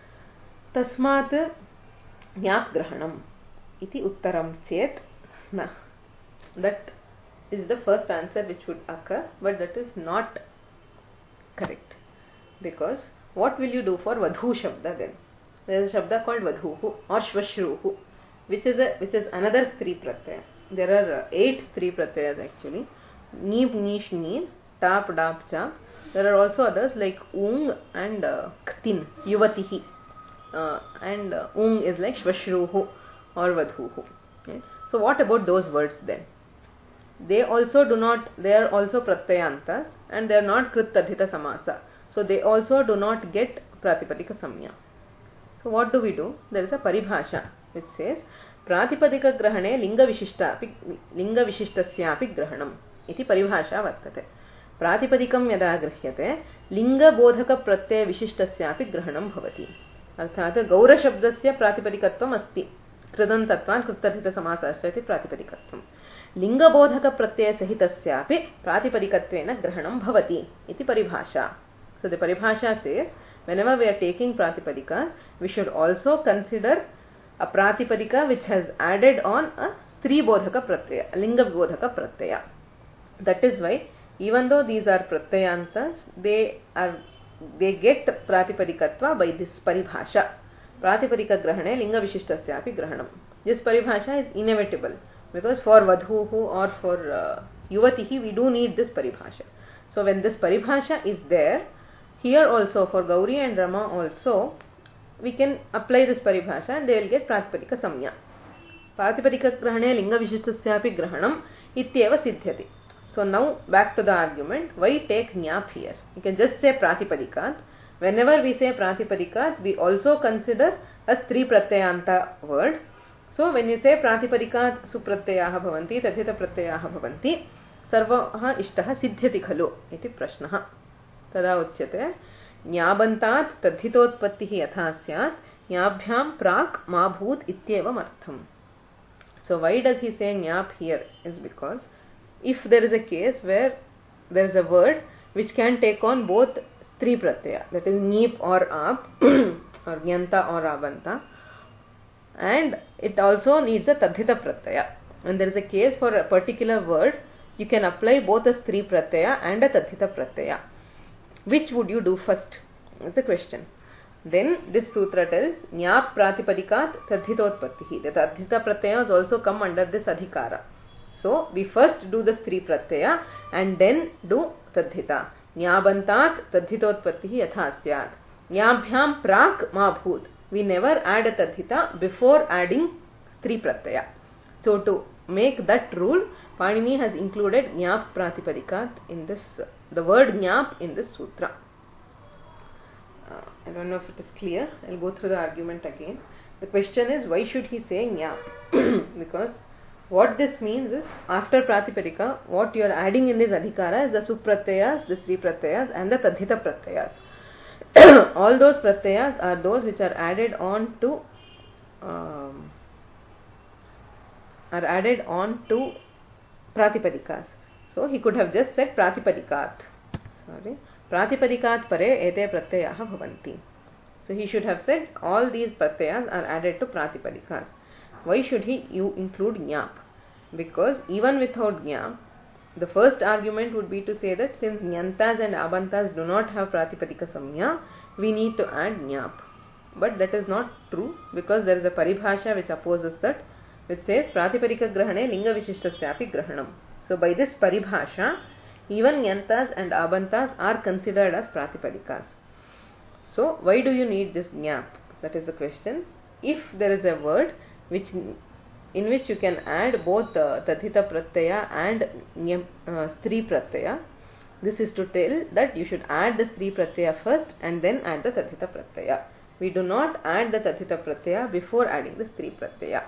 tasmat nyap grahanam iti uttaram chet na. That is the first answer which would occur, but that is not correct, because what will you do for vadhu shabda then? There is a shabda called vadhuhu or shvashruhu, which is another stri pratyaya. There are 8 stri pratyayas actually. Neeb, nish, need, tap, dap, chap. There are also others like ung and ktin, yuvatihi, and ung is like shvashruhu or vadhuhu. Okay? So what about those words then? They are also pratyayantas, and they are not krit tadhita samasa. So they also do not get pratipadika samya. So what do we do? There is a paribhasha which says pratipadika grahane linga vishishtasyapi grahanam iti paribhasha vartate. Pratipadikam yada grihyate linga bodhaka pratyaya vishishtasyapi grahanam bhavati. Arthat gaura shabdasya pratipadikatvam asti. Kridantatvan krittadhita samasasya iti pratipadikatvam. Linga bodhaka pratyaya sahitasyapi pratipadikatvena grahanam bhavati iti paribhasha. So the paribhasha says, whenever we are taking pratipadika, we should also consider a pratipadika which has added on a stri bodhaka pratyaya, a linga bodhaka pratyaya. That is why, even though these are pratyayantas, they get pratipadikatva by this paribhasha. Pratipadika grahane linga vishishtasyapi grahanam. This paribhasha is inevitable, because for vadhuhu or for yuvatihi we do need this paribhasha. So when this paribhasha is there, here also for Gauri and Rama also, we can apply this paribhasha and they will get pratipadika samya. Pratipadika grahane linga vishishtasyapi grahanam ityeva siddhyati. So now back to the argument, why take nyap here? You can just say pratipadika. Whenever we say pratipadika, we also consider a stri pratyayanta word. So when you say pratipadika supratyayaha bhavanti, tathita pratyayaha bhavanti, sarvaha ishtaha siddhyati khalu iti prashnaha. Tada uchyate nyabantat tadhitotpattihi yatha syat nyabhyam prak ma bhut ityevam artham. So why does he say nyap here? Is because if there is a case where there is a word which can take on both stri pratyaya, that is neep or ap or nyanta or abanta, and it also needs a tadhita pratyaya. When there is a case for a particular word, you can apply both a stri pratyaya and a tadhita pratyaya. Which would you do first? That's the question. Then this sutra tells nyap pratipadikat tadhitotpattihi. The tadhita pratyayas also come under this adhikara. So we first do the stri pratyaya and then do tadhita. Nyabantat tadhitotpattihi yatha syat. Nyabhyam prak ma bhut. We never add a tadhita before adding stri pratyaya. So to make that rule, Panini has included nyap pratipadikat in this, the word nyap in this sutra. I don't know if it is clear. I'll go through the argument again. The question is, why should he say nyap? Because what this means is, after pratipadika, what you are adding in this adhikara is the supratyayas, the stri pratyayas and the tadhita pratyayas. All those pratyayas are those which are added on to pratipadikas. So he could have just said pratipadikat. Pratipadikat pare ete pratyayaha bhavanti. So he should have said all these pratyayas are added to pratipadikas. Why should you include nyap? Because even without nyap, the first argument would be to say that since nyantas and abantas do not have pratipadika samya, we need to add nyap. But that is not true, because there is a paribhasha which opposes that, which says pratipadika grahane linga vishishtasyapi grahanam. So by this paribhasha, even nyantas and abantas are considered as pratipadikas. So why do you need this nyap? That is the question. If there is a word in which you can add both tadhita pratyaya and stri pratyaya, this is to tell that you should add the stri pratyaya first and then add the tadhita pratyaya. We do not add the tadhita pratyaya before adding the stri pratyaya.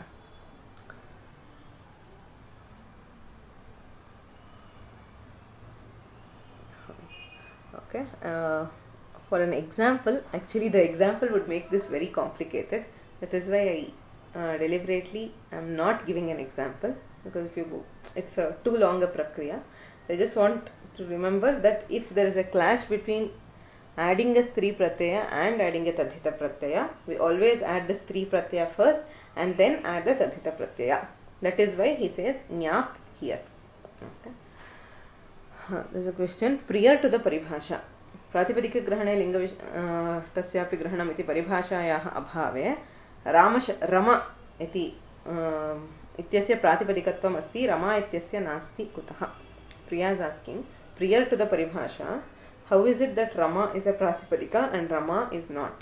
Okay. For an example, actually the example would make this very complicated. That is why I deliberately I am not giving an example, because if you go, it's too long a prakriya. I just want to remember that if there is a clash between adding a stri pratyaya and adding a tadhita pratyaya, we always add the stri pratyaya first and then add the tadhita pratyaya. That is why he says nyap here. Okay. There is a question. Prior to the paribhasha, प्रातिपदिक ग्रहणे लिंग तस्यापि ग्रहणम् इति परिभाषायाः अभावे रम इति इत्यस्य प्रातिपदिकत्वम् अस्ति, रमा इत्यस्य नास्ति कुतः? Priya is asking, prior to the paribhasha, how is it that Rama is a pratipadika and Rama is not?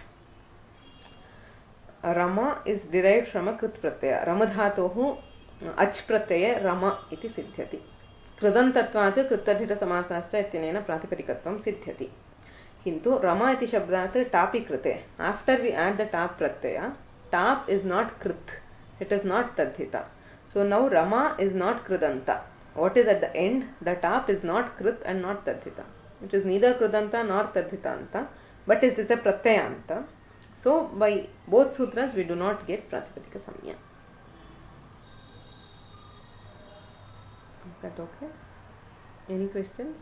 Rama is derived from a krit pratyaya. Ramadhatohu ach pratyaya Rama iti siddhyati. Kridantatvat kritadhita samasascha ityanena pratipadikatvam siddhyati. Kintu Rama iti shabdat tapi krite. After we add the tap pratyaya, tap is not krit. It is not tadhita. So now Rama is not kridanta. What is at the end? The tap is not krit and not tadhita. It is neither kridanta nor tadhitanta, but it is a pratyayanta. So by both sutras we do not get pratipadika samya. Is that okay? Any questions?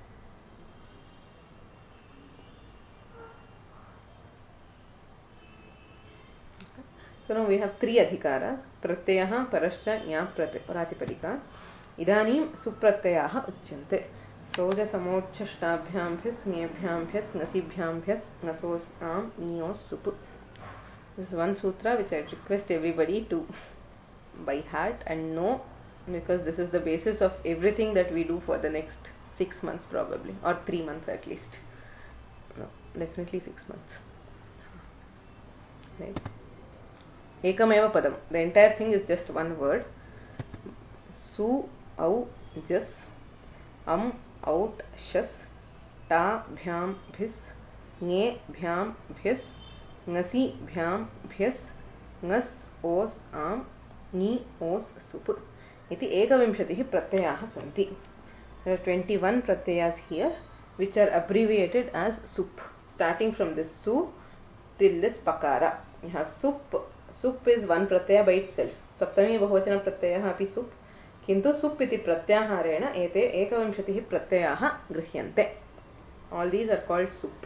Okay. So now we have three adhikaras: pratyayah, parascha, nyap pratipadika. इदानीं सुप्रत्ययाः उच्यन्ते. सोजसमोच्छष्टाभ्याम्भ्यः स्ङेभ्याम्भ्यः स्ङसिभ्याम्भ्यः स्ङसोस्आम् नियोस् सुप्. This is one sutra which I request everybody to by heart and know, because this is the basis of everything that we do for the next 6 months probably, or 3 months at least. No, definitely 6 months. Right. Ekameva padam. The entire thing is just one word. Su, au, jas, out, shas, ta, bhyam, bhis, nge, bhyam, bhis, ngasi, bhyam, bhis, ngas, os, am, ni, os, sup. Iti ekavimshatihi pratyayah santi. There are 21 pratyayas here, which are abbreviated as sup, starting from this su till this pakara. You have sup. Sup is one pratyaya by itself. Saptami bahuvachana pratyayah api sup. किन्तु सुप् इति प्रत्याहारेण एते एकविंशतिः प्रत्ययाः गृह्यन्ते. All these are called सुप्.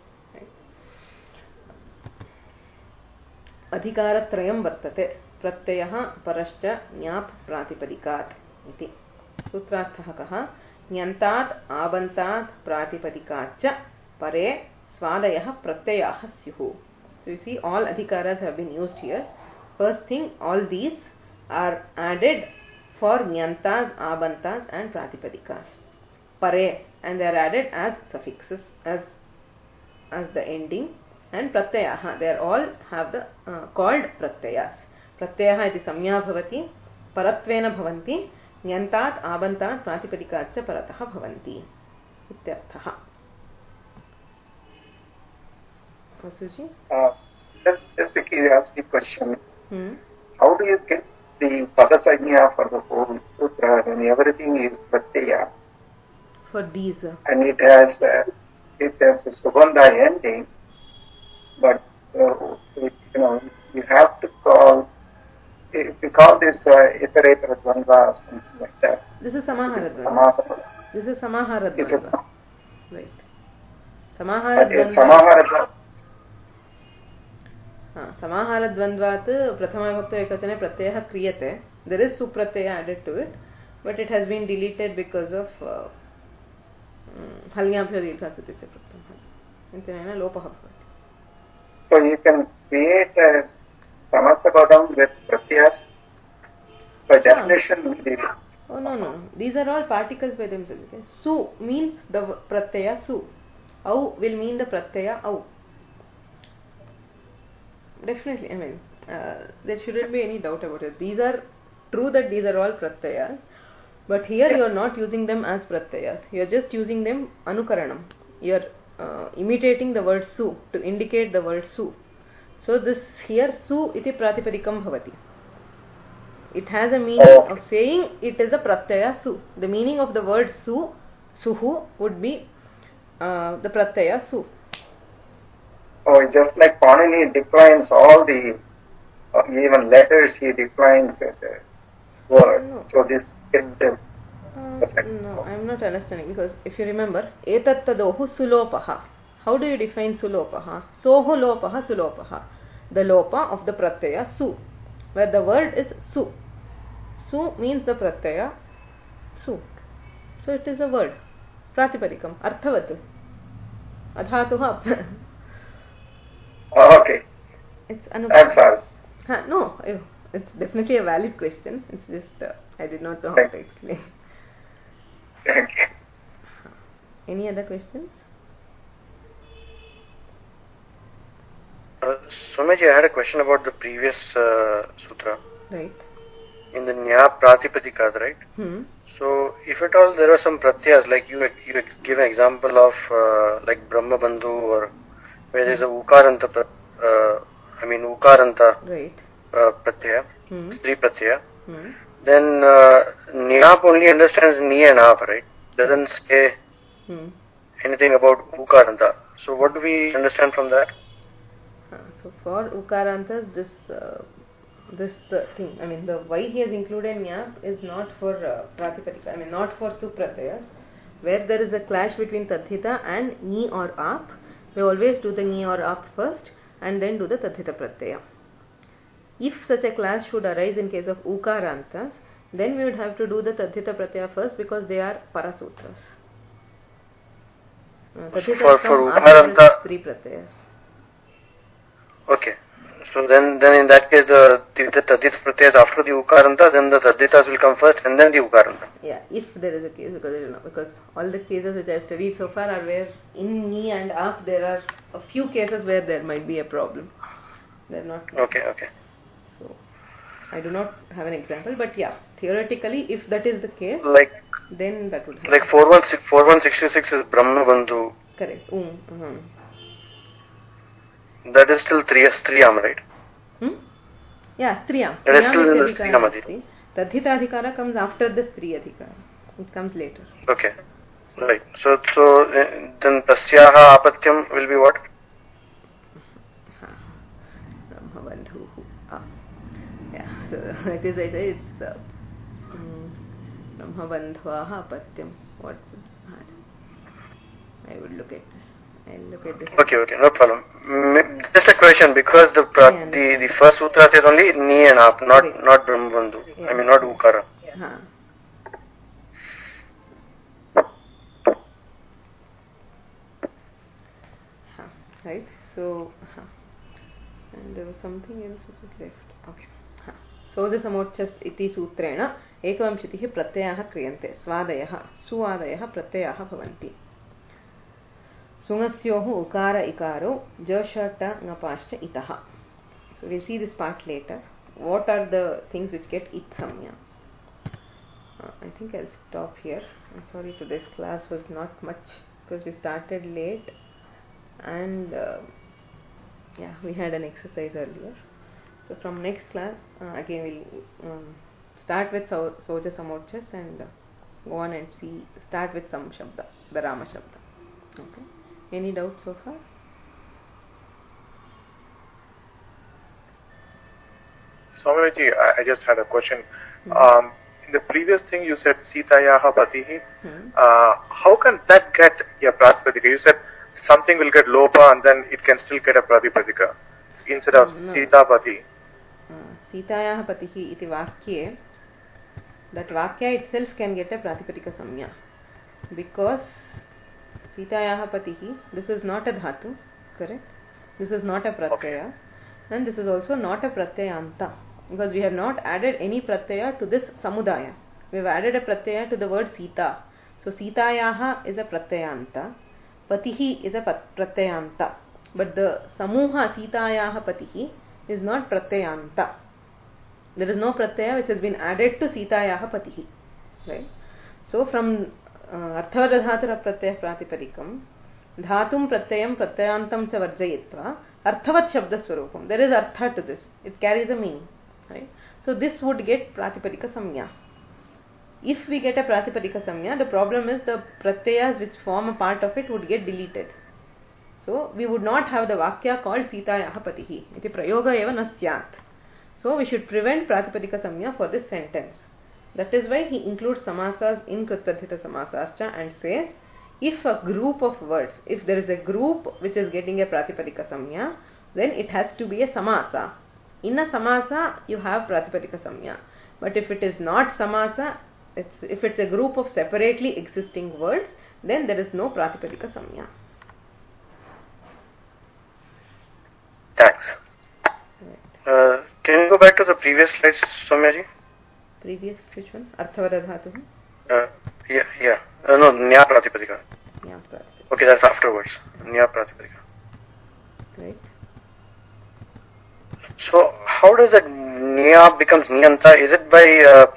अधिकारत्रयं वर्तते. प्रत्ययः, परश्च, ञाप् प्रातिपदिकात् इति. सूत्रार्थः कः? ञन्तात् आबन्तात् प्रातिपदिकाच्च परे स्वादयः प्रत्ययाः स्युः. So you see, all adhikaras have been used here. First thing, all these are added for nyantas, abantas and pratipadikas. Pare, and they are added as suffixes, as the ending, and pratyayaha, they are all have the called pratyayas. Pratyayaha iti samya bhavati, paratvena bhavanti, nyantat, abantat, pratipadikatcha parataha bhavanti. Ityarthaha. Vasuji? Just a curiosity question. How do you get the padasanya for the whole sutra when everything is pratyaya? For these. And it has a subandha ending, but you have to call, if you call this iterator dvandva or something like that. This is samahara dvandva. This is samahara dvandva. Right. Samahara dvandva. समाहारद्वन्द्वात् प्रथमविभक्तौ एकवचने प्रत्ययः क्रियते. There is supratyaya added to it, but it has been deleted because of हल्याभ्यो दीर्घासुति च प्रत्ययः. इत्यनेन लोपः भवति. So you can create a samarthapadam with pratyas by definition. Oh no. These are all particles by themselves. Su means the pratyaya su. Au will mean the pratyaya au. Definitely, I mean, there shouldn't be any doubt about it. These are true that these are all pratyayas, but here you are not using them as pratyayas. You are just using them anukaranam. You are imitating the word su to indicate the word su. So this here su iti pratipadikam bhavati. It has a meaning of saying it is a pratyaya su. The meaning of the word su, suhu, would be the pratyaya su. Oh, just like Panini declines all the even letters he defines as a word. No. So this is the no, I am not understanding, because if you remember, etat tadohu sulopaha. How do you define sulopaha? Soho lopaha sulopaha. The lopa of the pratyaya su, where the word is su. Su means the pratyaya su. So it is a word. Pratipadikam. Arthavat. Adhatuha. Okay. It's I'm sorry. No, it's definitely a valid question. It's just I did not know how to explain. Thank you. Any other questions? Swamiji, I had a question about the previous sutra. Right. In the Nya Pratipadika, right? So, if at all there are some pratyas, like you give an example of like Brahma Bandhu, or where there is a Ukaranta, Ukaranta right. pratyaya, Sri pratyaya, then Nyap only understands Ni and Ap, right? Doesn't say anything about Ukaranta. So, what do we understand from that? So, for Ukarantas, this thing, the why he has included Nyap is not for Pratipadika, not for Supratyayas. Where there is a clash between Tadhita and Ni or Ap, we always do the Ni or Ap first and then do the Tadhita Pratyaya. If such a clash should arise in case of Ukarantas, then we would have to do the Tadhita Pratyaya first, because they are Parasutras. For Ukaranta, 3 Pratyayas. Okay. So then in that case, the Tadhita Pratyayas after the Ukaranta, then the Tadhitas will come first and then the Ukaranta. Yeah, if there is a case, because all the cases which I have studied so far are where in Ni and Ap there are a few cases where there might be a problem. They are not. Okay. So I do not have an example, but yeah, theoretically, if that is the case, then that would happen. Like 4166 is Brahma Bandhu. Correct. That is still Striyam, right? Yeah, Striyam. That is still in the Striyam. Tadhita Adhikara comes after the Stri Adhikara. It comes later. Okay. Right. So then Tasyaha Apatyam will be what? Brahmabandhu. Yeah. So that is, I say, it's Brahmabandhvaha Apatyam. What would I would look at this. I'll look at this. Okay, no problem. Just a question, because the first sutra says only Ni and Ap, not Brahmabandhu. Yeah. Not Ukara. Yeah. Right. So, and there was something else which is left. Okay. Sojasamochas iti sutrena ekavamshitihi pratyayah kriyante swadayah suadayah pratyayah bhavanti. Sungasyohu ukara ikaro jashata ngapascha itaha. So we'll see this part later. What are the things which get it samya? I think I'll stop here. I'm sorry, today's class was not much because we started late and we had an exercise earlier. So from next class, again we'll start with Soja Samochas and go on and start with some Shabda, the Rama Shabda. Okay. Any doubts so far? Swamiji, I just had a question. In the previous thing you said Sitayaha Patihi. How can that get a Pratipadika? You said something will get Lopa and then it can still get a Pratipadika instead of Sita Pati. Sitayaha Patihi iti vakye, that vakya itself can get a Pratipadika samya, because Sitayaha Patihi, this is not a dhatu, correct? This is not a pratyaya, and this is also not a pratyayanta, because we have not added any pratyaya to this samudaya. We have added a pratyaya to the word Sita. So Sitayaha is a pratyayanta, Patihi is a pratyayanta, but the samuha Sitayaha Patihi is not pratyayanta. There is no pratyaya which has been added to Sitayaha Patihi, right? So from Arthavadadhatara pratyaya pratipadikam dhatum pratyayam pratyayantam cha varjayitva arthavat shabda swarupam. There is artha to this. It carries a meaning, right? So this would get pratipadika samya. If we get a pratipadika samya, the problem is the pratyayas which form a part of it would get deleted. So we would not have the vakya called Sitayaha Patihi. Iti prayoga eva na syat. So we should prevent Pratipadika Samya for this sentence. That is why he includes samasas in Kritadhita Samasascha and says, if a group of words, if there is a group which is getting a Pratipadika Samya, then it has to be a samasa. In a samasa, you have Pratipadika Samya. But if it is not samasa, if it's a group of separately existing words, then there is no Pratipadika Samya. Thanks. Right. Can you go back to the previous slides, Soumyaji? Previous, which one? Arthavada Dhatu? Yeah. No, Nya Pratipadika. Okay, that's afterwards. Nya Pratipadika. Right. So, how does that Nya becomes Niyanta? Is it by,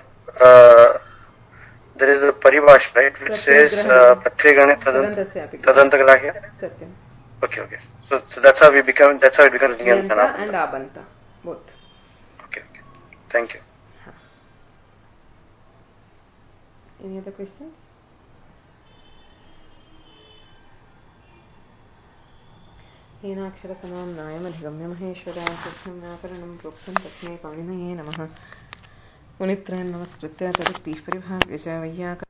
there is a Paribhash, right, which says, Pratyagrahane Tadantagrahya? Satyam. Okay. So that's how it becomes Niyanta. Niyanta and Abanta, both. Okay. Thank you. Any other questions? येनाक्षरसमां नायमधिगम्य महेश्वरार्थं व्याकरणं प्रोक्तं तस्मै पाणिनये नमः। मुनित्रयं नमस्कृत्य तदुक्तिः परिभाव्य च वैयाकरणं